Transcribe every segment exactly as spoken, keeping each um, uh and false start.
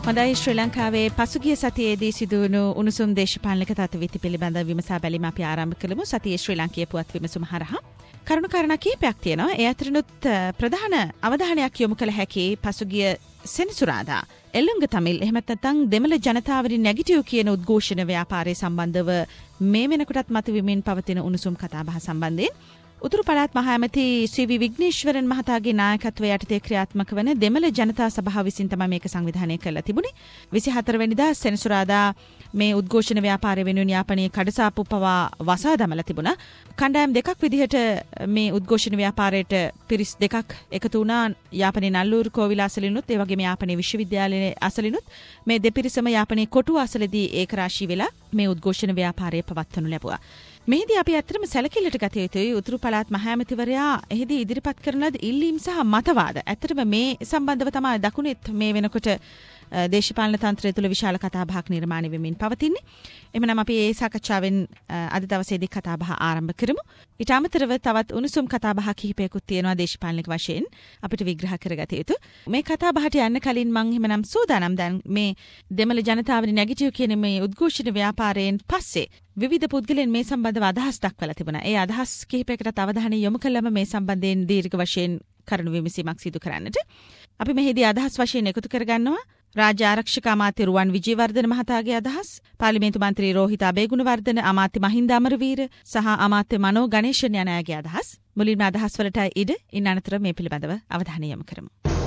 හොඳයි ශ්‍රී ලංකාවේ පසුගිය සතියේදී සිදුවුණු උණුසුම් දේශපාලනික තත්ත්ව පිළිබඳ විමසා බැලීම අපි ආරම්භ කළමු. සතියේ ශ්‍රී ලංකීය පුවත් විමසුම හරහා කරුණු කාරණා කීපයක් තියෙනවා. ඒ අතරිනුත් ප්‍රධාන අවධානයක් යොමු කළ හැකි පසුගිය සෙනසුරාදා එල්ලුංග තමිල් එහෙම නැත්නම් දෙමළ ජනතාවරින් නැගිටියු කියන උද්ඝෝෂණ ව්‍යාපාරයේ සම්බන්ධව මේ වෙනකොටත් මතුවෙමින් පවතින උණුසුම් කතාබහ සම්බන්ධයෙන් උතුරු පළාත් මහ ඇමති සී වී විග්නේශ්වරන් මහතාගේ නායකත්වයේ යටතේ ක්‍රියාත්මක වන දෙමළ ජනතා සභාව විසින් තමයි මේක සංවිධානය කරලා තිබුණේ. විසිහතර වෙනිදා සෙනසුරාදා මේ උද්ඝෝෂණ ව්‍යාපාරය වෙනුවෙන් යාපනයේ කඩසාප්පු පවා වසා දමලා තිබුණා. කණ්ඩායම් දෙකක් විදිහට මේ උද්ඝෝෂණ ව්‍යාපාරයට පිරිස් දෙකක් එකතු වුණා. යාපනයේ නල්ලූරු කෝවිල අසලිනුත් ඒ වගේම යාපනයේ විශ්වවිද්‍යාලයේ අසලිනුත් මේ දෙපිරිසම යාපනයේ කොටුව අසලදී ඒකරාශී වෙලා මේ උද්ඝෝෂණ ව්‍යාපාරය පවත්වනු ලැබුවා. මෙහිදී අපි ඇත්තටම සැලකිල්ලට ගත යුතුයි. උතුරු පළාත් මහ ඇමතිවරයා එහිදී ඉදිරිපත් කරන ලද ඉල්ලීම් සහ මතවාද. ඇත්තටම මේ සම්බන්ධව තමයි දකුණෙත් මේ වෙනකොට දේශපාලන තන්ත්‍රය තුළ විශාල කතාබහක් නිර්මාණය වෙමින් පවතින්නේ. එhmenan අපි ඒ සාකච්ඡාවෙන් අද දවසේදී කතාබහ ආරම්භ කරමු. ඊට අමතරව තවත් උණුසුම් කතාබහ කිහිපයකුත් තියෙනවා දේශපාලනික වශයෙන් අපිට විග්‍රහ කරගත යුතු. මේ කතාබහට යන්න කලින් මම එහෙමනම් සූදානම් දැන් මේ දෙමළ ජනතාවනි නැගිටියු කියන මේ උද්ඝෝෂණ ව්‍යාපාරයෙන් පස්සේ විවිධ පුද්ගලයන් මේ සම්බන්ධව අදහස් දක්වලා තිබුණා. ඒ අදහස් කිහිපයකට අවධානය යොමු කළම මේ සම්බන්ධයෙන් දීර්ඝ වශයෙන් කරුණු විමසීමක් සිදු කරන්නට අපි මෙහිදී අදහස් වශයෙන් එකතු කරගන්නවා. රාජ්‍ය ආරක්ෂක අමාත්‍ය රුවන් විජේවර්ධන මහතාගේ අදහස්, පාර්ලිමේන්තු මන්ත්‍රී රෝහිත අබේගුණවර්ධන, අමාත්‍ය මහින්ද අමරවීර සහ අමාත්‍ය මනෝ ගණේෂන් යන අයගේ අදහස්. මුලින්ම අදහස් වලට ඉඩ ඉන් අනතුර මේ පිළිබඳව අවධානය යොමු කරමු.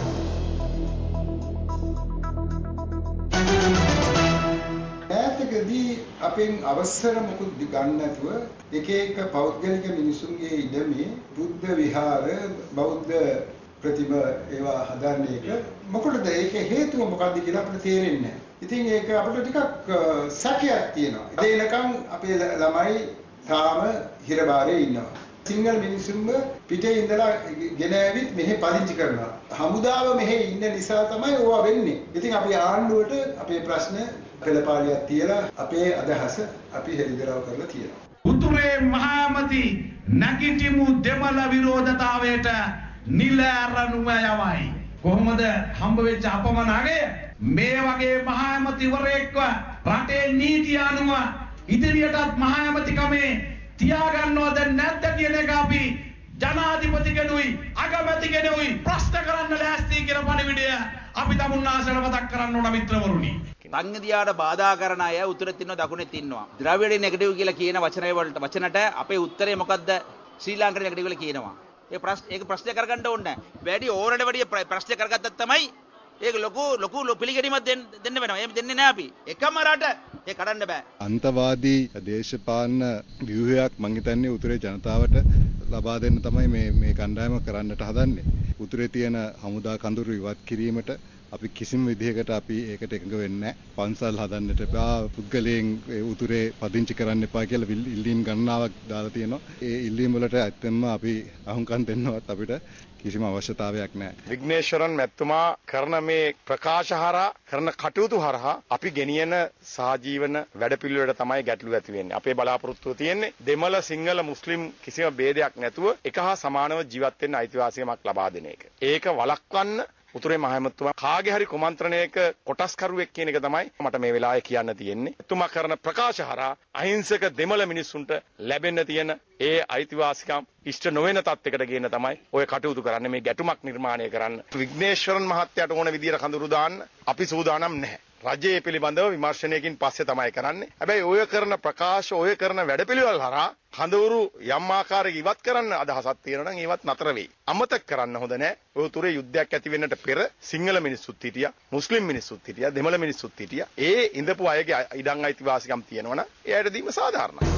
ඈතකදී අපෙන් අවසර මොකුත් ගන්න නැතුව එක එක පෞද්ගලික මිනිසුන්ගේ ඉඩමේ බුද්ධ විහාර බෞද්ධ ප්‍රතිම ඒවා හදන්න එක මොකටද ඒක හේතුව මොකක්ද කියලා අපිට තේරෙන්නේ නැහැ. ඉතින් ඒක අපිට ටිකක් සැකයක් තියෙනවා. ඒනකම් අපේ ළමයි තාම හිරබාරේ ඉන්නවා. සිංගල් මිනිසුන්ව පිටේ ඉඳලා ගෙන ඇවිත් මෙහෙ පදිංචි කරනවා. හමුදාව මෙහෙ ඉන්න නිසා තමයි ඕවා වෙන්නේ. ඉතින් අපි ආණ්ඩුවට අපේ ප්‍රශ්න පෙළපාලියක් තියලා අපේ අදහස අපි හෙළිදරව් කරලා තියෙනවා. උතුරේ මහාමති නැගිටිමු දෙමළ විරෝධතාවයට නිල අරනුම යවයි. කොහොමද හම්බ වෙච්ච අපමණගේ මේ වගේ මහා ඇමතිවරයෙක්ව රටේ නීතිය අනුව ඉදිරියටත් මහා ඇමතිකමේ තියාගන්නවද නැද්ද කියන එක අපි ජනාධිපති කෙනුයි අගමැති කෙනුයි ප්‍රශ්න කරන්න ලෑස්ති කියන පණිවිඩය අපි තමුන්නාසල මතක් කරන්න ඕන මිත්‍රවරුනි. සංගතියට බාධා කරන අය උතුරෙත් ඉන්නවා දකුණෙත් ඉන්නවා. ද්‍රවිඩ නෙගටිව් කියලා කියන වචනය වලට වචනට අපේ උත්තරේ මොකද්ද? ශ්‍රී ලංකා නෙගටිව් කියලා කියනවා. ඒ ප්‍රශ්න ඒක ප්‍රශ්න කරගන්න ඕනේ නැහැ. වැඩි ඕනට වැඩි ප්‍රශ්න කරගත්තත් තමයි ඒක ලොකු ලොකු පිළිගැනීමක් දෙන්න දෙන්න වෙනවා. එහෙම දෙන්නේ නැහැ අපි. එකම රට ඒ කඩන්න බෑ. අන්තවාදී දේශපාලන ව්‍යුහයක් මං හිතන්නේ උතුරේ ජනතාවට ලබා දෙන්න තමයි මේ මේ කණ්ඩායම කරන්නට හදන්නේ. උතුරේ තියෙන හමුදා කඳුරු ඉවත් කිරීමට අපි කිසිම විදිහකට අපි ඒකට එකඟ වෙන්නේ නැහැ. පන්සල් හදන්නට එපා, පුද්ගලයන් උතුරේ පදිංචි කරන්න එපා කියලා ඉල්ලීම් ගණනාවක් දාලා තියෙනවා. ඒ ඉල්ලීම් වලට ඇත්තෙන්ම අපි අහුම්කම් දෙන්නවත් අපිට කිසිම අවශ්‍යතාවයක් නැහැ. විග්නේශ්වරන් මැතිතුමා කරන මේ ප්‍රකාශ හරහා කරන කටයුතු හරහා අපි ගෙනියන සහජීවන වැඩපිළිවෙලට තමයි ගැටලු ඇති වෙන්නේ. අපේ බලාපොරොත්තුව තියෙන්නේ දෙමළ සිංහල මුස්ලිම් කිසිම ભેදයක් නැතුව එක හා සමානව ජීවත් වෙන්න අයිතිවාසිකමක් ලබා දෙන එක. ඒක වළක්වන්න උතුරේ මහ ඇමතිතුමා කාගේ හරි කුමන්ත්‍රණයක කොටස්කරුවෙක් කියන එක තමයි මට මේ වෙලාවේ කියන්න තියෙන්නේ. එතුමා කරන ප්‍රකාශ හරහා අහිංසක දෙමළ මිනිස්සුන්ට ලැබෙන්න තියෙන ඒ අයිතිවාසිකම් ඉෂ්ට නොවන තත්යකට ගේන්න තමයි ඔය කටයුතු කරන්නේ. මේ ගැටුමක් නිර්මාණය කරන්න විග්නේශ්වරන් මහත්තයාට ඕන විදියට කඳුරු දාන්න අපි සූදානම් නැහැ. රජයේ පිළිබඳව විමර්ශනයකින් පස්සේ තමයි කරන්නේ. හැබැයි ඔය කරන ප්‍රකාශ ඔය කරන වැඩපිළිවෙල හරහා කඳවුරු යම් ආකාරයක ඉවත් කරන්න අදහසක් තියෙනවා නම් ඒවත් නතර වෙයි. අමතක කරන්න හොඳ නැහැ. ඔය උතුරේ යුද්ධයක් ඇති වෙන්නට පෙර සිංහල මිනිස්සුත් හිටියා, මුස්ලිම් මිනිස්සුත් හිටියා, දෙමළ මිනිස්සුත් හිටියා. ඒ ඉඳපු අයගේ ඉඩම් අයිතිවාසිකම් තියෙනවා නම් එයාට දීම සාධාරණයි.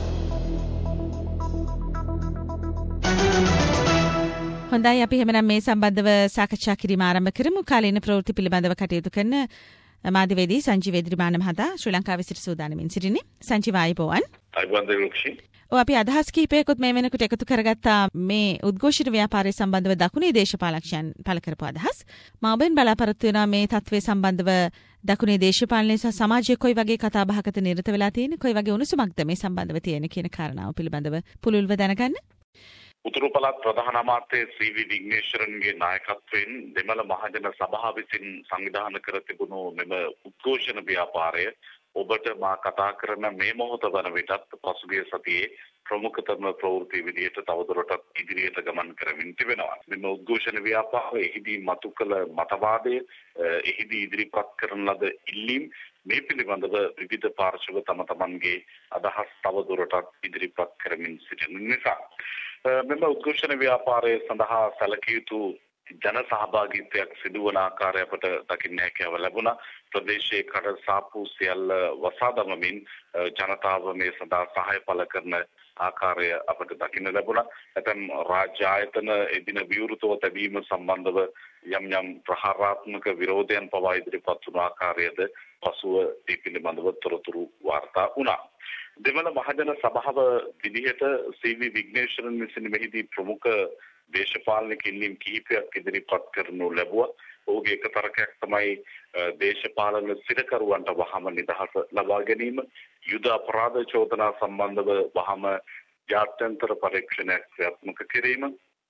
හොඳයි අපි එහෙමනම් මේ සම්බන්ධව සාකච්ඡා කිරීම ආරම්භ කරමු. කාලීන ප්‍රවෘත්ති පිළිබඳව කටයුතු කරන මාධ්‍යවේදී සංජීව එදිරිමාන මහතා ශ්‍රී ලංකාවේ සිට සූදානමින් සිටින්නේ. සංජීව ආයුබෝවන්. ආයුබෝවන් දෙවියන්ක්ෂි. ඔව් අපි අදහස් කිහිපයකුත් මේ වෙනකොට එකතු කරගත්තා මේ උද්ඝෝෂණ ව්‍යාපාරය සම්බන්ධව දකුණේ දේශපාලකයන් පළ කරපු අදහස්. මා ඔබෙන් බලාපොරොත්තු වෙනවා මේ තත්ත්වය සම්බන්ධව දකුණේ දේශපාලනය සහ සමාජයේ කොයි වගේ කතාබහකට නිරත වෙලා තියෙන්නේ, කොයි වගේ උණුසුමක්ද මේ සම්බන්ධව තියෙන කියන කාරණාව පිළිබඳව පුළුල්ව දැනගන්න. උතුරු පළාත් ප්‍රධාන අමාත්‍ය සී.වී. විග්නේශ්වරන්ගේ නායකත්වයෙන් දෙමළ මහජන සභාව විසින් සංවිධානය කර තිබුණු මෙම උද්ඝෝෂණ ව්‍යාපාරය ඔබට මා කතා කරන මේ මොහොත වන විටත් පසුගිය සතියේ ප්‍රමුඛතම ප්‍රවෘත්ති විදියට තවදුරටත් ඉදිරියට ගමන් කරමින් තිබෙනවා. මෙම උද්ඝෝෂණ ව්‍යාපාරය එහිදී මතු කළ මතවාදය, එහිදී ඉදිරිපත් කරන ලද ඉල්ලීම් මේ පිළිබඳව විවිධ පාර්ශව තම තමන්ගේ අදහස් තවදුරටත් ඉදිරිපත් කරමින් සිටින නිසා මෙම උද්ඝෝෂණ ව්‍යාපාරය සඳහා සැලකිය යුතු ජන සහභාගීත්වයක් සිදුවන ආකාරය අපට දකින්න හැකියාව ලැබුණා. ප්‍රදේශයේ කඩ සාප්පු සියල්ල වසා දමමින් ජනතාව මේ සඳහා සහාය පළ කරන ආකාරය අපට දකින්න ලැබුණා. ඇතැම් රාජ්‍ය ආයතන එදින විවෘතව තැබීම සම්බන්ධව යම් යම් ප්‍රහාරාත්මක විරෝධයන් පවා ඉදිරිපත් වුණු ආකාරයද පසුව ඒ පිළිබඳව තොරතුරු වාර්තා වුණා. දෙමළ මහජන සභාව විදිහට සී.වී. විග්නේශ්වරන් විසින් මෙහිදී ප්‍රමුඛ දේශපාලනික ඉල්ලීම් කිහිපයක් ඉදිරිපත් කරනු ලැබුවා. ඔහුගේ එක තරකයක් තමයි දේශපාලන සිරකරුවන්ට වහම නිදහස ලබා ගැනීම, යුද අපරාධ චෝදනා සම්බන්ධව වහම ජාත්‍යන්තර පරීක්ෂණයක් ක්‍රියාත්මක කිරීම,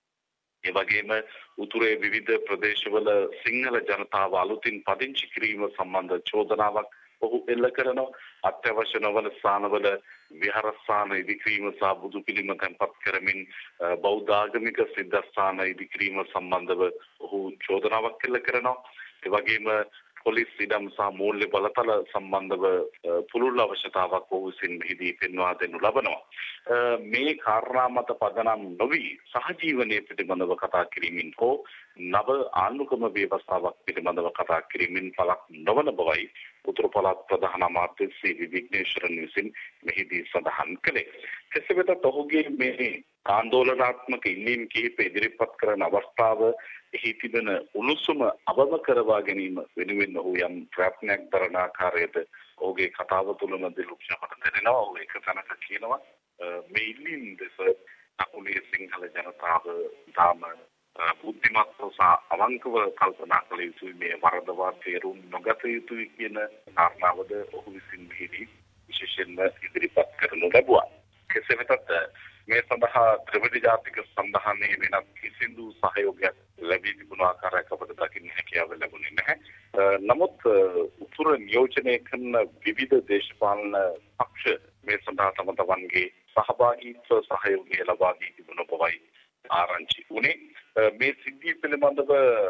ඒ වගේම උතුරේ විවිධ ප්‍රදේශවල සිංහල ජනතාව අලුතින් පදිංචි කිරීම සම්බන්ධ චෝදනාවක් ඔහු එල්ල කරනවා. අත්‍යවශ්‍ය නොවන ස්ථානවල විහාරස්ථාන ඉදිකිරීම සහ බුදු පිළිම තැන්පත් කරමින් බෞද්ධ ආගමික සිද්ධාස්ථාන ඉදිකිරීම සම්බන්ධව ඔහු චෝදනාවක් එල්ල කරනවා. ඒ වගේම පොලිස් ඉඩම් සහ මූල්‍ය බලතල සම්බන්ධව පුළුල් අවශ්‍යතාවක් ඔහු විසින් මෙහිදී පෙන්වා දෙනු ලබනවා. මේ කාරණා මත පදනම් නොවි සහජීවනයේ පිළිබඳව කතා කිරීමෙන් හෝ නව ආණ්ඩුක්‍රම ව්‍යවස්ථාවක් පිළිබඳව කතා කිරීමෙන් පළක් නොවන බවයි උතුරු පළාත් ප්‍රධාන අමාත්‍ය සී.වී. විග්නේශ්වරන් විසින් මෙහිදී සඳහන් කළේ. කෙසේ වෙතත් ඔහුගේ මේ ආందోලනාත්මක ඉල්ලීම් කිහිප ඉදිරිපත් කරන අවස්ථාව එහි තිබෙන උණුසුම අවම කරවා ගැනීම වෙනුවෙන් ඔහු යම් ප්‍රයත්නයක් දරන ආකාරයට ඔහුගේ කතාව තුළම දිලුක්ෂණයට දැනෙනවා. ඔහු එක තැනක කියනවා මේ ඉල්ලීම් දෙස අකුලේ සිංහල ජනතාව තාම බුද්ධිමත්ව සහ අවංකව කල්පනා කළ යුතුයි, මේ වරදවා තේරුම් නොගත යුතුයි කියන කාරණාවද ඔහු විසින් මෙහිදී විශේෂයෙන්ම ඉදිරිපත් කරනු ලැබුවා. කෙසේ වෙතත් මේ සඳහා ත්‍රිවිධ ජාතික සන්ධානයේ වෙනත් කිසිදු සහයෝගයක් ලැබී තිබුණු ආකාරයක් අපට දකින්න හැකියාව ලැබුණේ නැහැ. නමුත් උතුර නියෝජනය කරන විවිධ දේශපාලන පක්ෂ මේ සඳහා තම තමන්ගේ සහභාගීත්ව සහයෝගය ලබා දී තිබුණු බවයි ආරංචි වුණේ. මේ සිද්ධිය පිළිබඳව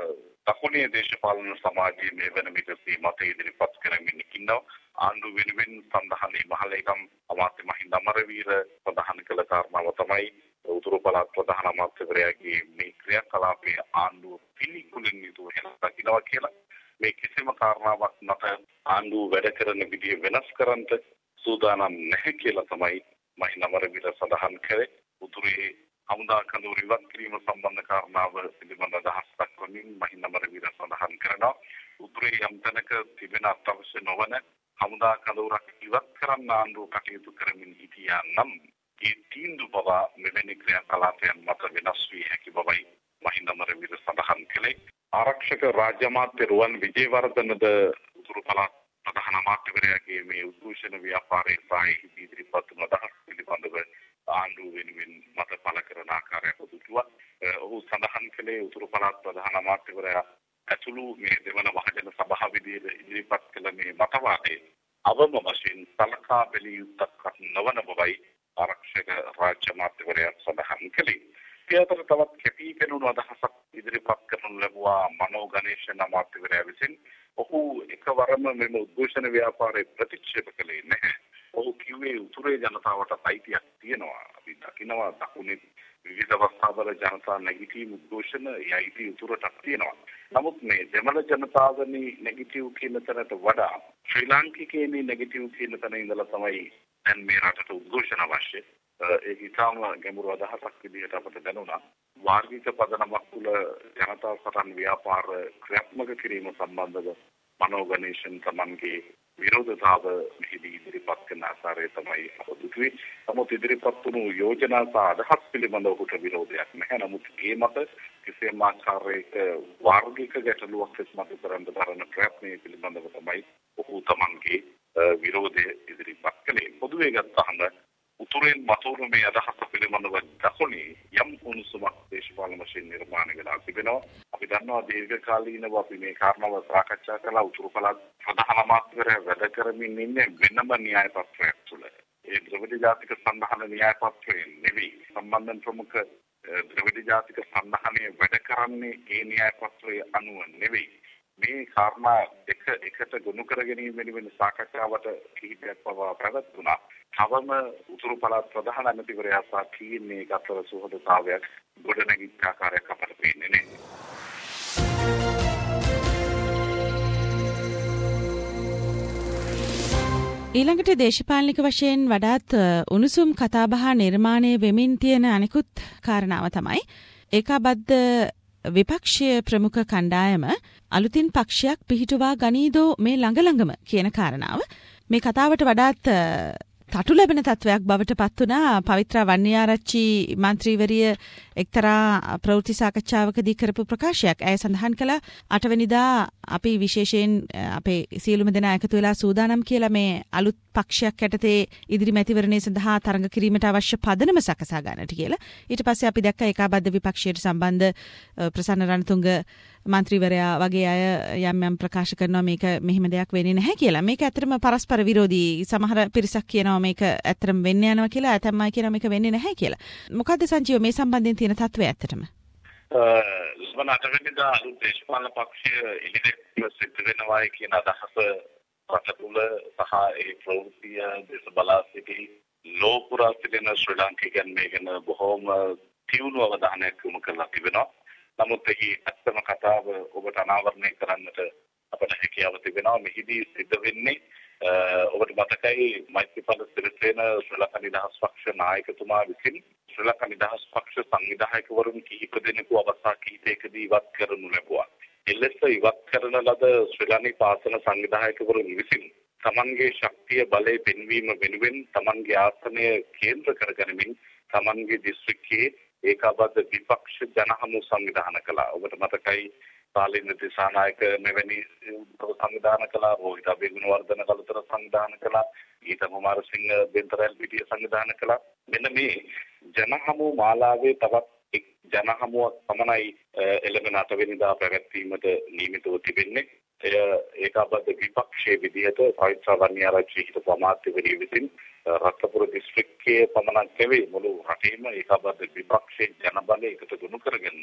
දකුණේ දේශපාලන සමාජයේ මේ වන විට මත ඉදිරිපත් කරමින් ඉන්නවා. ආණ්ඩුව වෙනුවෙන් සඳහනේ මහලේකම් අමාත්‍ය මහින්ද අමරවීර ප්‍රධාන කළ කාරණාව තමයි උතුරු පළාත් ප්‍රධාන අමාත්‍යවරයාගේ මේ ක්‍රියාකලාපයේ ආණ්ඩුව පිළිකුලින් යුතුව දකිනවා කියලා. මේ කිසිම කාරණාවක් නැත ආණ්ඩුව වැඩ කරන විදිය වෙනස් කරන්නට සූදානම් නැහැ කියලා තමයි මහින්ද අමරවීර සඳහන් කරේ. උතුරේ හමුදා කඳවුර ඉවත් කිරීම සම්බන්ධ කාරණාව පිළිබඳ අදහස් දක්වමින් මහින්ද අමරවීර සඳහන් කරනවා උතුරේ යම් තැනක තිබෙන අත්‍යවශ්‍ය නොවන හමුදා කඳවුරක් ඉවත් කරන්න ආණ්ඩුව කටයුතු කරමින් සිටියා නම් ඒ තීන්දුව පවා මෙවැනි ක්‍රියාකලාපයන් මත වෙනස් වී හැකි බවයි මහින්ද අමරවීර සඳහන් කළේ. ආරක්ෂක රාජ්‍ය අමාත්‍ය රුවන් විජේවර්ධනද උතුරු පළාත් ප්‍රධාන අමාත්‍යවරයාගේ මේ උද්ඝෝෂණ ව්‍යාපාරයේ සාහි ඉදිරිපත් වන අදහස් පිළිබඳව ආණ්ඩුව වෙනුවෙන් මත පළ කරන ආකාරයක් දුටුවා. ඔහු සඳහන් කළේ උතුරු පළාත් ප්‍රධාන අමාත්‍යවරයා ඇතුළු මේ දෙවන මහජන සභාව විදිහට ඉදිරිපත් කළ මේ මතවාදයේ අවම වශයෙන් සලකා බැලිය යුත්තක් නොවන බවයි ආරක්ෂක රාජ්‍ය අමාත්‍යවරයා සඳහන් කළේ. ඒ අතර තවත් කැපී පෙනුණු අදහසක් ඉදිරිපත් කරනු ලැබුවා මනෝ ගණේශන් අමාත්‍යවරයා විසින්. ඔහු එකවරම මෙම උද්ඝෝෂණ ව්‍යාපාරය ප්‍රතික්ෂේප කළේ නැහැ. ඔහු කිව්වේ උතුරේ ජනතාවට අයිතියක් තියෙනවා. අපි දකිනවා දකුණේ විවිධ අවස්ථාවල ජනතා නැගිටීම් උද්ඝෝෂණ යයිති උතුරට තියෙනවා. නමුත් මේ දෙමළ ජනතාවනි නැගිටිව් කියන තැනට වඩා ශ්‍රී ලාංකිකයනි නැගිටිව් කියන තැන ඉඳලා තමයි දැන් මේ රටට උද්ඝෝෂණ අවශ්‍ය. ඒක ඉතාම ගැඹුරු අදහසක් විදිහට අපට දැනුණා. වාර්ගික පදනමක් තුළ ජනතා සටන් ව්‍යාපාර ක්‍රියාත්මක කිරීම සම්බන්ධව මනෝ ගණේශන් තමන්ගේ විරෝධතාව මෙහිදී ඉදිරිපත් කරන ආකාරය තමයි අපදුතුයි. නමුත් ඉදිරිපත් වුණු යෝජනා සහ අදහස් පිළිබඳව ඔහුට විරෝධයක් නැහැ. නමුත් ඒ මත කිසියම් ආකාරයක වාර්ගික ගැටලුවක් මත කරන්න දරන ප්‍රයත්නය පිළිබඳව තමයි ඔහු තමන්ගේ විරෝධය ඉදිරිපත් කළේ. පොදුවේ ගත්තහම උතුරෙන් මතුවන මේ අදහස පිළිබඳව දකුණේ යම් උණුසුමක් දේශපාලන වශයෙන් නිර්මාණය වෙලා තිබෙනවා. අපි දන්නවා දීර්ඝකාලීනව අපි මේ කාරණාව සාකච්ඡා කළා. උතුරු පළාත් ප්‍රධාන අමාත්‍යවරයා වැඩ කරමින් ඉන්නේ වෙනම න්‍යාය පත්‍රයක් තුළ. ඒ ද්‍රවිඩ ජාතික සන්ධාන න්‍යාය පත්‍රයෙන් නෙවෙයි. සම්බන්ධ ප්‍රමුඛ ද්‍රවිඩ ජාතික සන්ධානයේ වැඩ කරන්නේ ඒ න්‍යාය පත්‍රයේ අනුව නෙවෙයි. මේ කාරණා දෙක එකට ගොනු කර ගැනීම වෙනුවෙන් සාකච්ඡාවට කිහිපයක් පවා පැවැත්වුණා. තවම උතුරු පළාත් ප්‍රධාන ඇමතිවරයා සහ කීන්නේ අතර සුහදතාවයක් ගොඩනැගිච්ච ආකාරයක් අපට පේන්නේ නැහැ. ඊළඟට දේශපාලනික වශයෙන් වඩාත් උණුසුම් කතාබහ නිර්මාණය වෙමින් තියෙන අනිකුත් කාරණාව තමයි ඒකාබද්ධ විපක්ෂීය ප්‍රමුඛ කණ්ඩායම අලුතින් පක්ෂයක් පිහිටුවා ගනීදෝ මේ ළඟ ළඟම කියන කාරණාව. මේ කතාවට වඩාත් තටු ලැබෙන තත්වයක් බවට පත් වුණා පවිත්‍රා වන්නියාරච්චි මන්ත්‍රීවරිය එක්තරා ප්‍රවෘත්ති සාකච්ඡාවකදී කරපු ප්‍රකාශයක්. ඇය සඳහන් කළා අටවැනිදා අපි විශේෂයෙන් අපේ සියලුම දෙනා එකතු වෙලා සූදානම් කියලා මේ අලුත් පක්ෂයක් යටතේ ඉදිරි මැතිවරණය සඳහා තරඟ කිරීමට අවශ්‍ය පදනම සකසා ගන්නට කියලා. ඊට පස්සේ අපි දැක්ක ඒකාබද්ධ විපක්ෂයට සම්බන්ධ ප්‍රසන්න රණතුංග මන්ත්‍රීවරයා වගේ අය යම් යම් ප්‍රකාශ කරනවා මේක මෙහෙම දෙයක් වෙන්නේ නැහැ කියලා. මේක ඇත්තටම පරස්පර විරෝධී. සමහර පිරිසක් කියනවා මේක ඇත්තටම වෙන්න යනවා කියලා. ඇතැම් අය කියනවා මේක වෙන්නේ නැහැ කියලා. මොකද්ද සංජීව මේ සම්බන්ධයෙන් තියෙන තත්ත්වය ඇත්තටම? ලබන අටවෙනිදා අලුත් දේශපාලන පක්ෂය ඉදිරියට සිද්ධ වෙනවායි කියන අදහස රට තුළ සහ ඒ ප්‍රවෘත්තිය දෙස බලා සිටි ලෝපුරා සිටින ශ්‍රී ලාංකිකයන් මේ ගැන බොහෝම තියුණු අවධානයක් යොමු කරලා තිබෙනවා. නමුත් එහි ඇත්තම කතාව ඔබට අනාවරණය කරන්නට අපට හැකියාව තිබෙනවා. මෙහිදී සිද්ධ වෙන්නේ ඔබට මතකයි මෛත්‍රීපාල සිරිසේන ශ්‍රී ලංකා නිදහස් පක්ෂ නායකතුමා විසින් ශ්‍රී ලංකා නිදහස් පක්ෂ සංවිධායකවරුන් කිහිප දෙනෙකු අවස්ථා කිහිපයකදී ඉවත් කරනු ලැබුවා. එලෙස ඉවත් කරන ලද ශ්‍රී ලංකා පාසල සංවිධායකවරුන් විසින් තමන්ගේ ශක්තිය බලය පෙන්වීම වෙනුවෙන් තමන්ගේ ආසනය කේන්ද්‍ර කරගනිමින් තමන්ගේ දිස්ත්‍රික්කයේ ඒකාබද්ධ විපක්ෂ ජනහමු සංවිධානය කළා. ඔබට මතකයි පාලින්න දිසානායක මෙවැනි සංවිධානය කළා. රෝහිත අබේගුණවර්ධන කලතර සංවිධානය කළා. ගීත කුමාරසිංහ බෙන්තරල් පිටිය සංවිධානය කළා. මෙන්න මේ ජනහමු මාලාවේ තවත් එක් ජනහමුවක් පමණයි එළඹෙන අටවෙනිදා පැවැත්වීමට නියමිතව තිබෙන්නේ. එය ඒකාබද්ධ විපක්ෂයේ විදිහට පවිත්‍රා වන්නියාරච්චි හිටපු අමාත්‍යවරිය විසින් රත්නපුර දිස්ත්‍රික්කයේ පමණක් නෙවෙයි මුළු රටේම ඒකාබද්ධ විපක්ෂයේ ජනබලය එකට ගොනු කරගෙන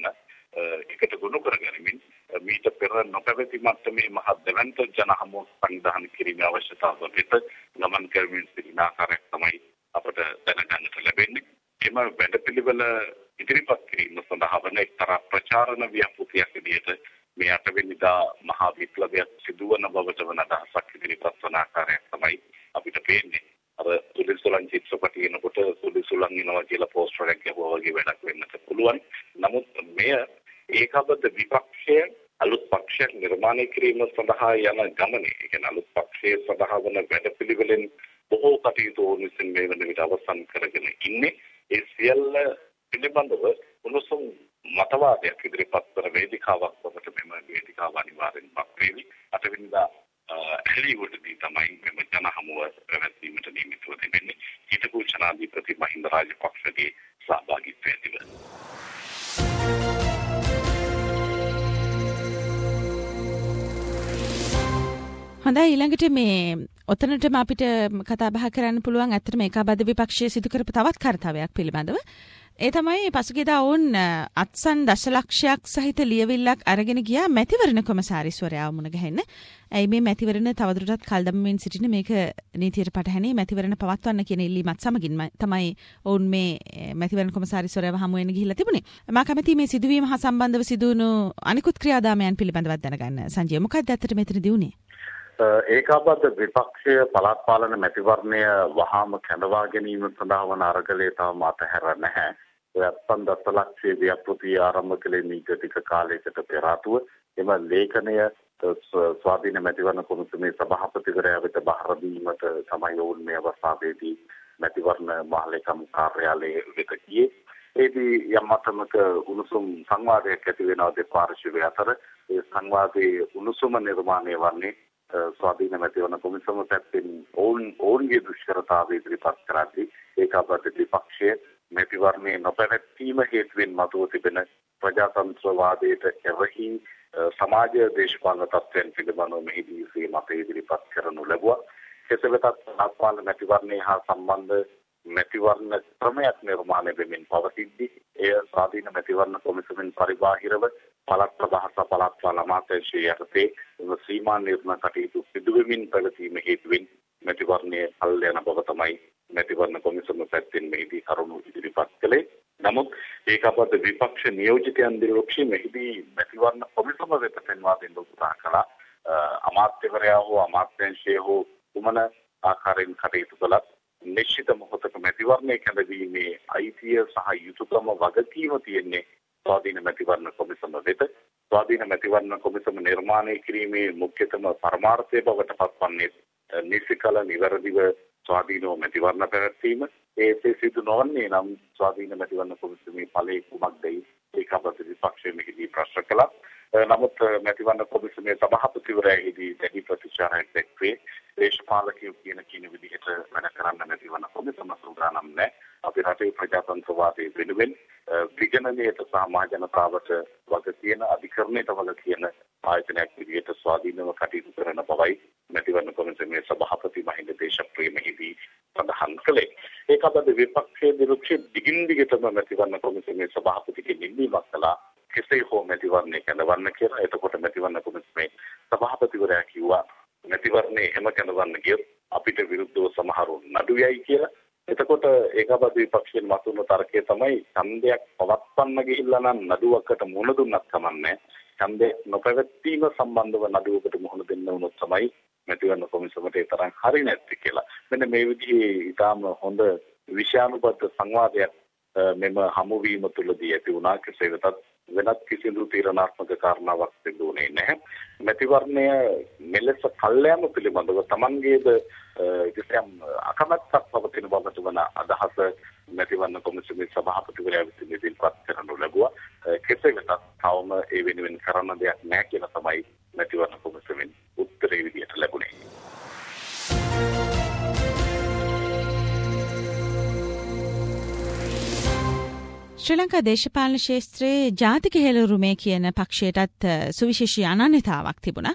එකට ගොනු කරගනිමින් මීට පෙර නොපැවති මට්ටමේ මහත් දෙවන්ත ජනහමුවක් සංවිධානය කිරීමේ අවශ්‍යතාව වෙත ගමන් කරමින් සිටින ආකාරයක් තමයි අපට දැනගන්නට ලැබෙන්නේ. එම වැඩපිළිවෙල ඉදිරිපත් කිරීම සඳහා වන එක්තරා ප්‍රචාරණ ව්‍යාපෘතියක් විදිහට මේ අටවෙනිදා මහා විප්ලවයක් සිදුවන බවට වන අදහසක් ඉදිරිපත් වන ආකාරයක් තමයි අපිට පේන්නේ. අර සුලිසුලන් චිත්‍රපටියනකොට සුලිසුලන් එනවා කියලා පෝස්ටරයක් ගැහුවා වගේ වැඩක් වෙන්නත් පුළුවන්. නමුත් මෙය ඒකාබද්ධ විපක්ෂය අලුත් පක්ෂයක් නිර්මාණය කිරීම සඳහා යන ගමනේ, ඒ කියන්නේ අලුත් පක්ෂයේ සඳහා වන වැඩපිළිවෙලෙන් බොහෝ කටයුතු විසින් මේ වන විට අවසන් කරගෙන ඉන්නේ. ඒ සියල්ල පිළිබඳව උණුසුම් මතවාදයක් ඉදිරිපත් කරන වේදිකාවක් බවට මෙම වේදිකාව අනිවාර්යෙන් පත් වේවි. අටවෙනිදා ඇලිවුඩදී තමයි මෙම ජනහමුව පැවැත්වීමට නියමිතව තිබෙන්නේ. හිටපු ජනාධිපති මහින්ද රාජපක්ෂගේ සහභාගීත්වය තිබෙනවා. හොඳයි ඊළඟට මේ ඔතනටම අපිට කතා බහ කරන්න පුළුවන් ඇත්තටම ඒකාබද්ධ විපක්ෂයේ සිදු කරපු තවත් කාර්යයක් පිළිබඳව. ඒ තමයි පසුගියදා වුන් අත්සන් දශලක්ෂයක් සහිත ලියවිල්ලක් අරගෙන ගියා මැතිවරණ කොමසාරිස්වරයාව මුණ ගැහෙන්න. ඇයි මේ මැතිවරණ තවදුරටත් කල් දමමින් සිටින මේක නීතියට පටහැනි මැතිවරණ පවත්වන්න කියන ඉල්ලීමත් සමගින් තමයි ඔවුන් මේ මැතිවරණ කොමසාරිස්වරයාව හමු වෙන්න ගිහිල්ලා තිබුණේ. මා කැමතියි මේ සිදුවීම හා සම්බන්ධව සිදුවුණු අනිකුත් ක්‍රියාදාමයන් පිළිබඳව දැනගන්න. සංජය මොකක්ද ඇත්තට මෙතනදී වුණේ? ඒකාබද්ධ විපක්ෂය පළාත් පාලන මැතිවරණය වහාම කැඳවා ගැනීම සඳහා වන අරගලය තවම අතහැර නැහැ. ඔය අත්සන් දශලක්ෂයේ ව්‍යාපෘතිය ආරම්භ කළේ මීට ටික කාලයකට පෙර ආතුව. එම ලේඛනය ස්වාධීන මැතිවරණ කොමිසමේ සභාපතිවරයා වෙත බහර දීමට තමයි ඔවුන් මේ අවස්ථාවේදී මැතිවරණ මහලේකම් කාර්යාලයේ වෙත ගියේ. ඒදී යම් මට්ටමක උණුසුම් සංවාදයක් ඇති වෙනවා දෙපාර්ශ්වය අතර. ඒ සංවාදයේ උණුසුම නිර්මාණය වන්නේ ස්වාධීන මැතිවරණ කොමිසම පැත්තෙන් ඔවුන් ඔවුන්ගේ දුෂ්කරතාවය ඉදිරිපත් කරද්දී ඒකාබද්ධ විපක්ෂයේ මැතිවරණයේ නොපැවැත්වීම හේතුවෙන් මතුව තිබෙන ප්‍රජාතන්ත්‍රවාදයට එරෙහි සමාජ දේශපාලන තත්ත්වයන් පිළිබඳව මෙහිදී සිය මත ඉදිරිපත් කරනු ලැබුවා. කෙසේ වෙතත් පළාත් මැතිවරණය හා සම්බන්ධ මැතිවරණ ක්‍රමයක් නිර්මාණය වෙමින් පවතිද්දී එය ස්වාධීන මැතිවරණ කොමිසමෙන් පරිබාහිරව පළාත් සභා සහ පළාත් පාලන අමාත්‍යාංශය යටතේ සීමා නිර්ණය කටයුතු සිදු වෙමින් පැවතීම හේතුවෙන් මැතිවරණයේ පල් යන බව තමයි මැතිවරණ කොමිසම පැත්තෙන් මෙහිදී කරුණු ඉදිරිපත් කළේ. නමුත් ඒකාබද්ධ විපක්ෂ නියෝජිතයන් දෙලොක්ෂි මෙහිදී මැතිවරණ කොමිසම වෙත පෙන්වා දෙන්න උත්සාහ කළා. අමාත්‍යවරයා හෝ අමාත්‍යාංශය හෝ කුමන ආකාරයෙන් කටයුතු කළත් නිශ්චිත මොහොතක මැතිවරණය කැඳවීමේ අයිතිය සහ යුතුයකම වගකීම තියෙන්නේ ස්වාධීන මැතිවරණ කොමිසම වෙත. ස්වාධීන මැතිවරණ කොමිසම නිර්මාණය කිරීමේ මුඛ්‍යතම පරමාර්ථය බවට පත්වන්නේ නිසිකල නිවැරදිව ස්වාධීනව මැතිවරණ පැවැත්වීම. ඒ සිදු නොවන්නේ නම් ස්වාධීන මැතිවරණ කොමිසමේ ඵලයේ කුමක්දයි ඒකාබද්ධ විපක්ෂයේ මෙහිදී ප්‍රශ්න කළා. නමුත් මැතිවරණ කොමිසමේ සභාපතිවරයාදී දැඩි ප්‍රතිචාරයක් දැක්වේ. දේශපාලකයෝ කියන කියන විදිහට වැඩ කරන්න මැතිවරණ කොමිසම සූදානම් නැහැ. අපි රටේ ප්‍රජාතන්ත්‍රවාදයේ වෙනුවෙන් විගණනයට සහ මහ ජනතාවට වග කියන අධිකරණයට වග කියන ආයතනයක් විදිහට ස්වාධීනව කටයුතු කරන බවයි මැතිවරණ කොමිසමේ සභාපති මහින්ද දේශප්‍රිය මෙහිදී සඳහන් කළේ. ඒකාබද්ධ විපක්ෂයේ දිරුක්ෂ දිගින් දිගටම මැතිවරණ කොමිසමේ සභාපතිගෙන් ඉල්ලීමක් කළා කෙසේ හෝ මැතිවරණය කැඳවන්න කියලා. එතකොට මැතිවරණ කොමිසමේ සභාපතිවරයා කිව්වා මැතිවරණය එහෙම කැඳවන්න ගියොත් අපිට විරුද්ධව සමහරු නඩු යයි කියලා. එතකොට ඒකාබද්ධ විපක්ෂයෙන් මතුවන තර්කය තමයි ඡන්දයක් පවත්වන්න ගිහිල්ලා නම් නඩුවකට මුහුණ දුන්නත් කමන්නේ. ඡන්දේ නොපැවැත්වීම සම්බන්ධව නඩුවකට මුහුණ දෙන්න වුණොත් තමයි මැතිවරණ කොමිසමට ඒ තරම් හරි නැත්තේ කියලා. මෙන්න මේ විදිහේ ඊටාම හොඳ විෂයානුබද්ධ සංවාදයක් මෙම හමුවීම තුළදී ඇති වුණා. කෙසේ වෙතත් වෙනත් කිසිදු තීරණාත්මක කාරණාවක් සිදු වුණේ නැහැ. මැතිවරණය මෙලෙස කල්යම පිළිබඳව Tamanගේද කිසියම් අකමැත්තක් පවතින බවට වන අදහස මැතිවරණ කොමිසමේ සභාපතිවරයා විසින් ඉදිරිපත් කරනු ලැබුවා. කෙසේ වෙතත් තවම ඒ වෙනුවෙන් කරන්න දෙයක් නැහැ කියලා තමයි මැතිවරණ කොමිසමෙන් උත්තරේ විදියට ලැබුණේ. ශ්‍රී ලංකා දේශපාලන ක්ෂේත්‍රයේ ජාතික හෙළවුරුමේ කියන පක්ෂයටත් සුවිශේෂී අනන්‍යතාවක් තිබුණා.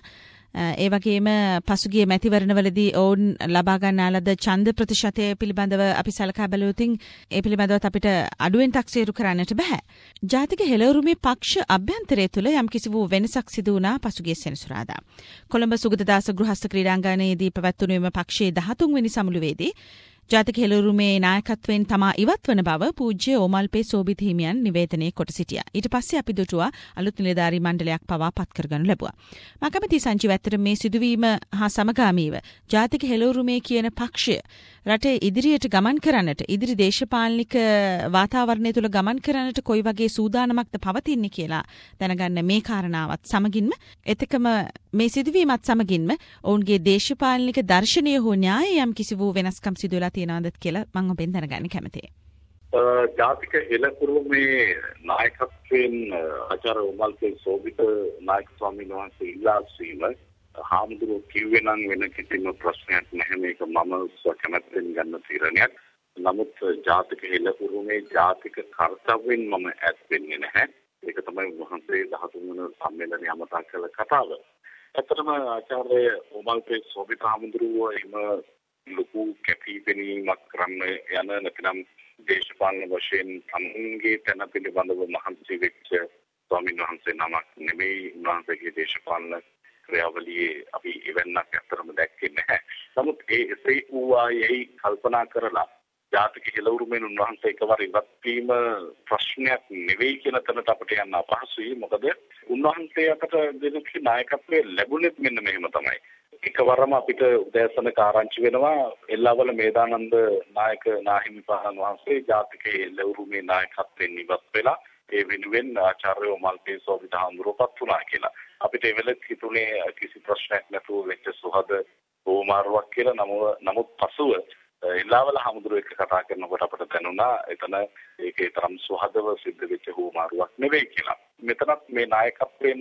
ඒ වගේම පසුගිය මැතිවරණවලදී ඔවුන් ලබා ගන්නා ලද ඡන්ද ප්‍රතිශතය පිළිබඳව අපි සලකා බැලුවොත් ඒ පිළිබඳව අපිට අඩුවෙන් තක්සේරු කරන්නට බෑ. ජාතික හෙළවුරුමේ පක්ෂ අභ්‍යන්තරය තුළ යම්කිසි වූ වෙනසක් සිදු වුණා පසුගිය සෙනසුරාදා. කොළඹ සුගතදාස ගෘහස්ථ ක්‍රීඩාංගණයේදී පැවැත්වුණු එම පක්ෂයේ දහතුන් වෙනි සමුළුවේදී ජාතික හෙළවුරුමේ නායකත්වයෙන් තමා ඉවත් වන බව පූජ්‍ය ඕමල්පේ සෝබිත හිමියන් නිවේදනය කොට සිටියා. ඊට පස්සේ අපි දුටුවා අලුත් නිලධාරී මණ්ඩලයක් පවා පත් කරගනු ලැබුවා. මා කැමති සංජීව ඇත්තට මේ සිදුවීම හා සමගාමීව ජාතික හෙළවුරුමේ කියන පක්ෂය රටේ ඉදිරියට ගමන් කරන්නට ඉදිරි දේශපාලනික වාතාවරණය තුළ ගමන් කරන්නට කොයි වගේ සූදානමක්ද පවතින්නේ කියලා දැනගන්න මේ කාරණාවත් සමගින්ම එතකම මේ සිදුවීමත් සමගින්ම ඔවුන්ගේ දේශපාලනික දර්ශනය හෝ න්‍යාය යම් කිසි වූ වෙනස්කම් සිදු වෙලා තියෙනවද කියලා මම ඔබෙන් දැනගන්න කැමතියි. ජාතික හෙළවුරුමේ නායකත්වයෙන් ආචාර්ය උමල්පේ සෝබිත නායක ස්වාමීන් වහන්සේ ඉල්ලා සිටීම හාමුදුරුවෝ කිව්වේ නම් වෙන කිසිම ප්‍රශ්නයක් නැහැ. මේක මම ස්වකැමැත්තෙන් ගන්න තීරණයක්. නමුත් ජාතික හෙළවුරුමේ ජාතික කර්තව්‍යෙන් මම ඈත් වෙන්නේ නැහැ. ඒක තමයි වහන්සේ දහතුන් වන සම්මේලනයේ අමතක කළ කතාව. ඇත්තටම ආචාර්ය උමල්පේ සෝබිත හාමුදුරුවෝ එහෙම ලොකු කැපිපෙනීමක් කරන්න යන නැතිනම් දේශපාලන වශයෙන් සම්මුගේ තැන පිළිබඳව මහන්සි වෙච්ච ස්වාමීන් වහන්සේ නමක් නෙමෙයි. උන්වහන්සේගේ දේශපාලන ක්‍රියාවලියේ අපි එවන්නක් ඇත්තටම දැක්කේ නැහැ. නමුත් ඒ එසේ වූවායයි කල්පනා කරලා ජාතික හෙළවුරුමෙන් උන්වහන්සේ එකවර ඉවත් වීම ප්‍රශ්නයක් නෙවෙයි කියන තැනට අපිට යන්න අපහසුයි. මොකද උන්වහන්සේ අපට දෙනුක්ෂි නායකත්වයේ ලැබුණෙත් මෙන්න මෙහෙම තමයි. එකවරම අපිට උදෑසනක ආරංචි වෙනවා එල්ලාවල මේදානන්ද නායක නාහිමිපාණන් වහන්සේ ජාතික හෙළවුරුමේ නායකත්වයෙන් ඉවත් වෙලා ඒ වෙනුවෙන් ආචාර්ය උමල්පේ සෝබිත හාමුදුරුවෝපත් වුණා කියලා. අපිට ඒ වෙලෙත් හිතුනේ කිසි ප්‍රශ්නයක් නැතුව වෙච්ච සුහද ඕමාරුවක් කියලා. නමුත් පසුව එල්ලාවල හාමුදුරුවෝ එක්ක කතා කරනකොට අපට දැනුණා එතන ඒකේ තරම් සුහදව සිද්ධ වෙච්ච ඕමාරුවක් නෙවෙයි කියලා. මෙතනත් මේ නායකත්වයෙන්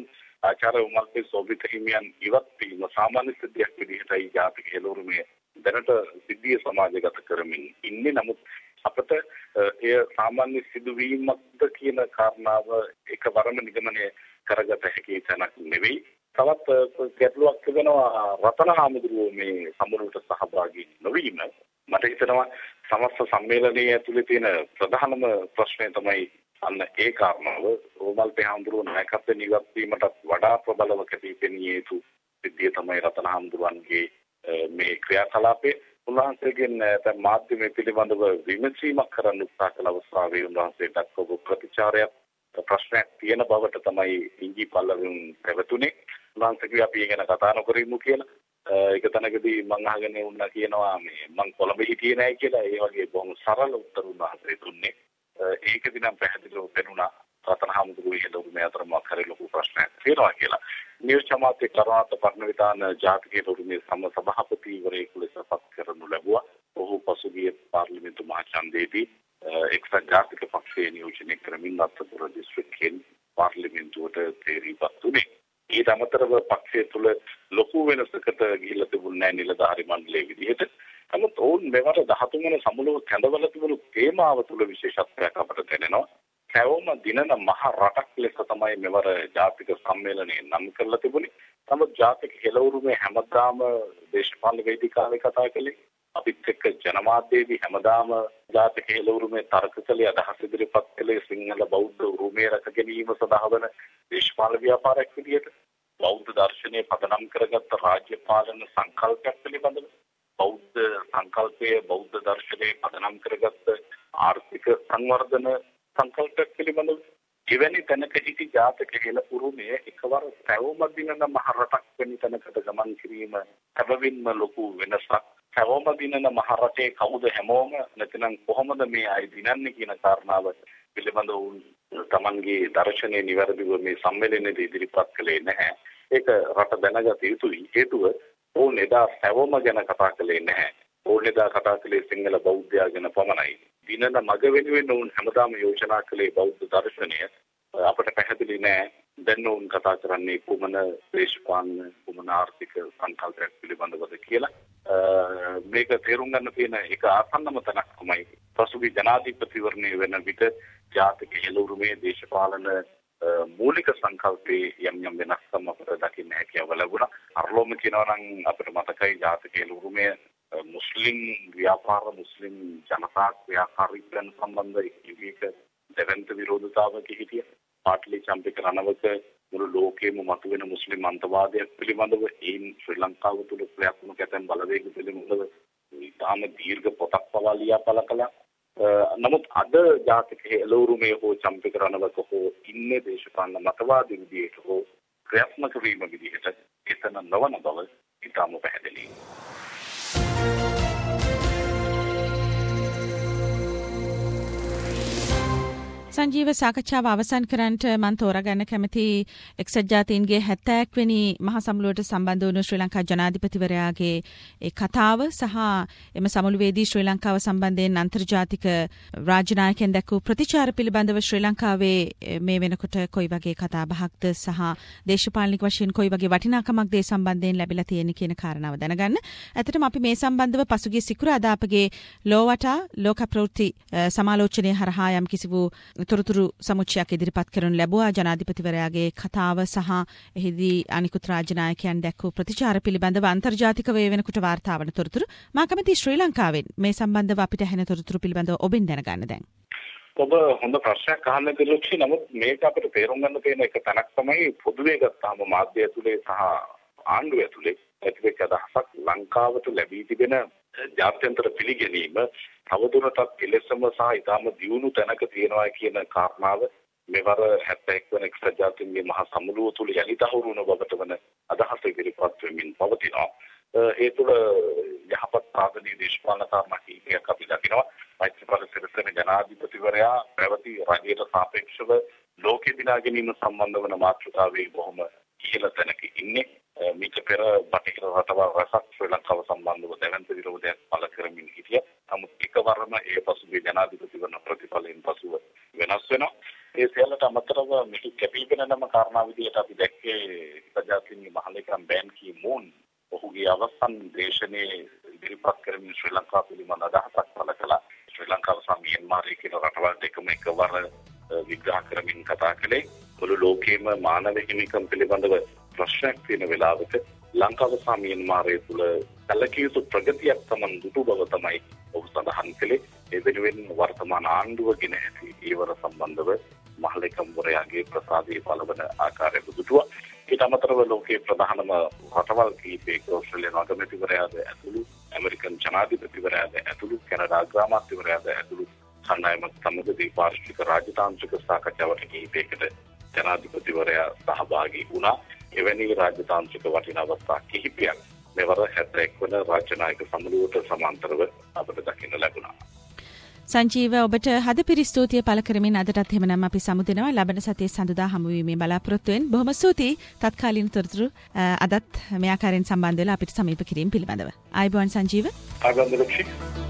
ආචාර්ය උමල්පේ සෝබිත හිමියන් ඉවත් වීම සාමාන්‍ය සිද්ධියක් විදිහටයි ජාතික හෙළවුරුමේ දැනට සිද්ධිය සමාජගත කරමින් ඉන්නේ. නමුත් අපට එය සාමාන්‍ය සිදුවීමක්ද කියන කාරණාව එකවරම නිගමනය කරගත හැකි තැනක් නෙවෙයි. තවත් ගැටලුවක් තිබෙනවා රතන හාමුදුරුවෝ මේ සමුළුවට සහභාගී නොවීම. මට හිතෙනවා සමස්ත සම්මේලනයේ ඇතුලේ තියෙන ප්‍රධානම ප්‍රශ්නය තමයි අන්න ඒ කාරණාව. රෝමල්පේ හාමුදුරුවෝ නායකත්වයෙන් ඉවත් වීමට වඩා ප්‍රබලව කැපී යුතු සිද්ධිය තමයි රතන හාමුදුරුවන්ගේ මේ ක්‍රියාකලාපේ. උන්වහන්සේගෙන් දැන් මාධ්‍යමය පිළිබඳව විමසීමක් කරන්න උත්සාහ කළ අවස්ථාවේ උන්වහන්සේ දක්වපු ප්‍රතිචාරයක් ප්‍රශ්නයක් තියෙන බවට තමයි ඉංගී පල්ලවින් පැවතුනේ. උන්වහන්සේ කිව්වා අපි ගැන කතා නොකරමු කියලා. ඒක තැනකදී මම අහගෙන වුණා කියනවා මේ මම කොළඹ හිටියේ නැහැ කියලා. ඒ වගේ බොහොම සරල උත්තර උන්වහන්සේ දුන්නේ. ඒකදී නම් පැහැදිලිව පෙනුණා රතන හාමුදුරුවෝ හෙළවුරුමේ අතර මොකක් හරි ලොකු ප්‍රශ්නයක් තියෙනවා කියලා. නියෝජ්‍ය අමාත්‍ය කරුණාරත්න පරණවිතාන ජාතික හෙළවුරුමේ සම සභාපතිවරයෙකු ලෙස පත් කරනු ලැබුවා. ඔහු පසුගිය පාර්ලිමේන්තු මහාචන්දයේදී එක්සත් ජාතික පක්ෂයේ නියෝජනය කරමින් අත්පුර දිස්ත්‍රික්කයෙන් පාර්ලිමේන්තුවට තේරීපත් වුණේ. ඊට අමතරව පක්ෂය තුළ ලොකු වෙනසකට ගිහිල්ලා තිබුණේ නැහැ නිලධාරි මණ්ඩලයේ විදිහට. නමුත් ඔවුන් මෙවර දහතුන් වෙනි සමුළුව කැඳවලා තිබුණු තේමාව තුළ විශේෂත්වයක් අපට දැනෙනවා. සෑවොම දිනන මහ රටක් ලෙස තමයි මෙවර ජාතික සම්මේලනය නම් කරලා තිබුණේ. නමුත් ජාතික හෙළවුරුමේ හැමදාම දේශපාලන වේදිකාවේ කතා කළේ අපිත් එක්ක ජනමාධ්‍යයේදී හැමදාම ජාතික හෙළවුරුමේ තර්ක කළේ අදහස් ඉදිරිපත් කළේ සිංහල බෞද්ධ උරුමය රැක ගැනීම සඳහා වන දේශපාලන ව්‍යාපාරයක් විදිහට බෞද්ධ දර්ශනය පදනම් කරගත් රාජ්‍ය පාලන සංකල්පයක් පිළිබඳව බෞද්ධ සංකල්පයේ බෞද්ධ දර්ශනය පදනම් කරගත් ආර්ථික සංවර්ධන සංකල්පයක් පිළිබඳව එවැනි තැනක සිටි ජාතික හෙළවුරුමේ එකවර පැවොම දිනන මහ රටක් වෙන තැනකට ගමන් කිරීම හැබවින්ම ලොකු වෙනසක්. පැවොම දිනන මහ රටේ කවුද හැමෝම නැත්නම් කොහොමද මේ අය දිනන්නේ කියන කාරණාව පිළිබඳව තමන්ගේ දර්ශනය නිවැරදිව මේ සම්මේලනයේදී ඉදිරිපත් කළේ නැහැ. ඒක රට දැනගත යුතුයි. හේතුව ඕන එදා පැවොම ගැන කතා කළේ නැහැ. ඕන එදා කතා කළේ සිංහල බෞද්ධයා ගැන පමණයි. දිනන මග වෙනුවෙන් උන් හැමදාම යෝජනා කළේ බෞද්ධ දර්ශනය. අපට පැහැදිලි නෑ දැන් උන් කතා කරන්නේ කුමන දේශපාලන කුමන ආර්ථික සංකල්පයක් පිළිබඳවද කියලා. මේක තේරුම් ගන්න තියෙන එක ආසන්නම තැනක් තමයි පසුගිය ජනාධිපතිවරණය වෙන විට ජාතික හෙළවුරුමේ දේශපාලන මූලික සංකල්පයේ යම් යම් වෙනස්කම් අපට දකින්න හැකියාව ලැබුණා. අරලෝම කියනවා නම් අපිට මතකයි ජාතික හෙළවුරුමේ මුස්ලිම් ව්‍යාපාර මුස්ලිම් ජනතා ක්‍රියාකාරීත්වයන් සම්බන්ධ එක දෙවන්ත විරෝධතාවක හිටිය පාටලි චම්පික රණවක මුළු ලෝකයේම මතුවෙන මුස්ලිම් අන්තවාදයක් පිළිබඳව ඒන් ශ්‍රී ලංකාව තුළ ක්‍රියාත්මක ඇතැම් බලවේග පිළිබඳව ඉතාම දීර්ඝ පොතක් පවා ලියා පළ කළා. නමුත් අද ජාතික හෙළවුරුමේ හෝ චම්පික රණවක හෝ ඉන්නේ දේශපාලන මතවාද විදිහට හෝ ක්‍රියාත්මක වීම විදිහට එතන නොවන බව ඉතාම පැහැදිලියි. සංජීව සාකච්ඡාව අවසන් කරන්නට මන් තෝරාගන්න කැමති එක්සත් ජාතීන්ගේ හැත්තෑවක් වෙනි මහා සමුළුවට සම්බන්ධ වුණු ශ්‍රී ලංකා ජනාධිපතිවරයාගේ ඒ කතාව සහ එම සමුළුවේදී ශ්‍රී ලංකාව සම්බන්ධයෙන් අන්තර්ජාතික රාජ්‍ය නායකයන් දැක්වූ ප්‍රතිචාර පිළිබඳව ශ්‍රී ලංකාවේ මේ වෙනකොට කොයි වගේ කතා බහක්ද සහ දේශපාලනික වශයෙන් කොයි වගේ වටිනාකමක්ද ඒ සම්බන්ධයෙන් ලැබිලා තියෙන කියන කාරණාව දැනගන්න. ඇත්තටම අපි මේ සම්බන්ධව පසුගිය සිකුරාදා අපගේ ලෝවටා ලෝක ප්‍රවෘත්ති සමාලෝචනය හරහා යම් කිසි වූ තොරතුරු සමුච්චයක් ඉදිරිපත් කරනු ලැබුවා ජනාධිපතිවරයාගේ කතාව සහ එහිදී අනිකුත් රාජ්‍ය නායකයන් දැක්වූ ප්‍රතිචාර පිළිබඳව අන්තර්ජාතික වේ වෙනකොට වාර්තා වන තොරතුරු මා කැමති ශ්‍රී ලංකාවෙන් මේ සම්බන්ධව අපිට ඇහෙන තොරතුරු පිළිබඳව ඔබෙන් දැනගන්න දැන්. ඔබ හොඳ ප්‍රශ්නයක් අහන්න දෙලොච්චි. නමුත් මේක අපිට තේරුම් ගන්න තියෙන එක තැනක් තමයි පොදුවේ ගත්තාම මාධ්‍ය ඇතුලේ සහ ආණ්ඩුව ඇතුලේ ඇතිවෙච්ච අදහසක් ලංකාවට ලැබී තිබෙන ජාත්‍යන්තර පිළිගැනීම තවදුරටත් එලෙසම සහ ඉතාම දියුණු තැනක තියෙනවා කියන කාරණාව මෙවර හැත්තෑවක් වන එක්සත් ජාතීන්ගේ මහා සමුළුව තුළ යලි තහවුරු වන බවට වන අදහස ඉදිරිපත් වෙමින් පවතිනවා. ඒ තුළ යහපත් සාධනීය දේශපාලන කාරණා කීපයක් අපි දකිනවා. මෛත්‍රීපාල සිරිසේන ජනාධිපතිවරයා පැවති රජයට සාපේක්ෂව ලෝකෙ දිනා ගැනීම සම්බන්ධ වන මාතෘකාවේ බොහොම ඉහළ තැනක ඉන්නේ. මීට පෙර බටහිර රටවල් රැසක් ශ්‍රී ලංකාව සම්බන්ධව දැවැන්ත විරෝධයක් පළ කරමින් හිටියා. නමුත් එකවරම ඒ පසුගිය ජනාධිපතිවරණ ප්‍රතිඵලයෙන් පසුව වෙනස් වෙනවා. ඒ සියල්ලට අමතරව මෙහි කැපී පෙනෙනම කාරණා විදිහට අපි දැක්කේ ප්‍රජාතින්ගේ මහලේකම් බෑන් කී මූන් ඔහුගේ අවසන් දේශනයේ ඉදිරිපත් කරමින් ශ්‍රී ලංකාව පිළිබඳ අදහසක් පළ කළා. ශ්‍රී ලංකාව සහ මියන්මාරය කියන රටවල් දෙකම එකවර විග්‍රහ කරමින් කතා කළේ මුළු ලෝකයේම මානව හිමිකම් පිළිබඳව ප්‍රශ්නයක් තියෙන වෙලාවක ලංකාව සහ මියන්මාරය තුළ කලකිය යුතු ප්‍රගතියක් තමන් දුටු බව තමයි ඔහු සඳහන් කළේ. ඒ වෙනුවෙන් වර්තමාන ආණ්ඩුව ගෙන ඇති ඊවර සම්බන්ධව මහලේකම්වරයාගේ ප්‍රසාදයේ පළවන ආකාරය දුටුවා. ඊට අමතරව ලෝකයේ ප්‍රධානම රටවල් කිහිපයක ඕස්ට්‍රේලියානු අගමැතිවරයාද ඇතුළු ඇමරිකන් ජනාධිපතිවරයාද ඇතුළු කැනඩා අග්‍රාමාත්‍යවරයාද ඇතුළු කණ්ඩායමක් සමග දීපාර්ශ්වික රාජතාන්ත්‍රික සාකච්ඡාවට කිහිපයකට ජනාධිපතිවරයා සහභාගී වුණා. එවැනි රාජතාන්ත්‍රික වටින අවස්ථා කිහිපයක් මෙවර හැත්තෑවක් වන රාජ්‍ය නායක සමුළුවට සමාන්තරව අපට දකින්න ලැබුණා. සංජීව ඔබට හදපිරි ස්තුතිය පළ කරමින් අදටත් එහෙමනම් අපි සමුදෙනවා. ලබන සතියේ සඳුදා හමුවීමේ බලාපොරොත්තු වෙන බොහොම ස්තුතියි තත්කාලීන තොරතුරු අදත් මේ ආකාරයෙන් සම්බන්ධ වෙලා අපිට සමීප කිරීම පිළිබඳව. ආයුබෝවන් සංජීව. ආයුබෝවන්.